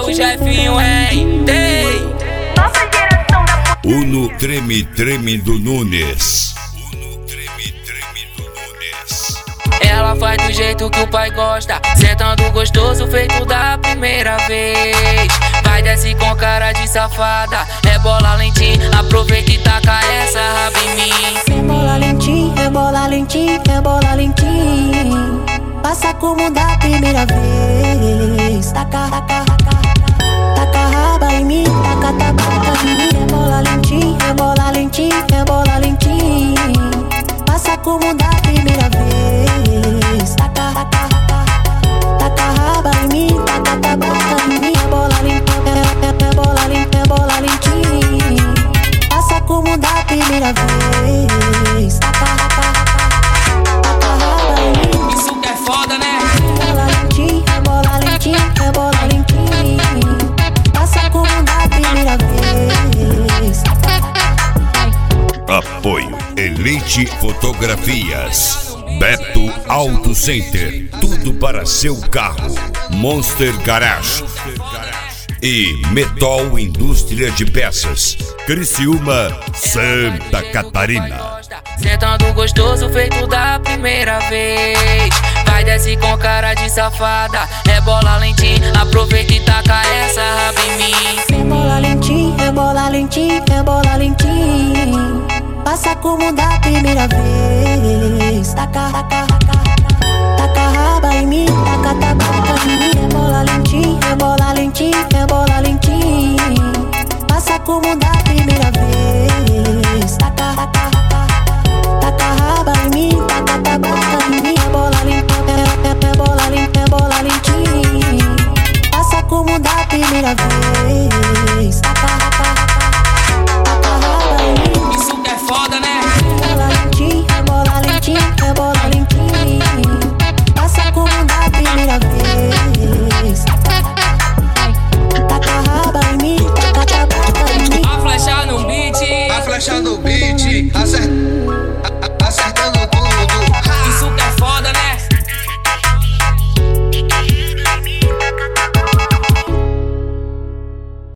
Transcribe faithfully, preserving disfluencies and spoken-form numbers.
o Jefinho rei. Nova geração da Uno Treme Treme do Nunes. Ela faz do jeito que o pai gosta, sentando gostoso feito da primeira vez. Vai desce com cara de safada, rebola lentinho, aproveita e taca essa raba em mim. Rebola lentinho, rebola lentinho, rebola lentinho. Passa como da primeira vez. Taca, taca, taca, taca raba em mim, taca, taca em mim. Rebola lentinho, rebola lentinho, rebola lentinho. Passa como da primeira vez. Taca, taca, taca, taca raba em mim, taca, taca em mim. Rebola lentinho, rebola lentinho, rebola lentinho. Passa como da primeira vez. Taca, taca, taca raba em mim. Isso que é foda, né? Rebola lentinho, rebola lentinho, rebola lentinho. Passa como da primeira vez. Apoio Elite Fotografias, Beto Auto Center, tudo para seu carro. Monster Garage e Metol Indústria de Peças, Criciúma, Santa Catarina. Sentando gostoso feito da primeira vez. Vai desce com cara de safada, rebola lentinho, aproveita e taca essa raba em mim. Rebola lentinho, rebola lentinho, rebola lentinho. Passa como da primeira vez. Taca, taca, taca, taca raba em mim, taca, taca em mim. Rebola lentinho, rebola lentinho, rebola lentinho. Passa como da primeira vez. Taca, taca, taca, taca raba em mim, taca, taca em mim. Rebola lentinho, rebola lentinho, rebola lentinho. Passa como da primeira vez.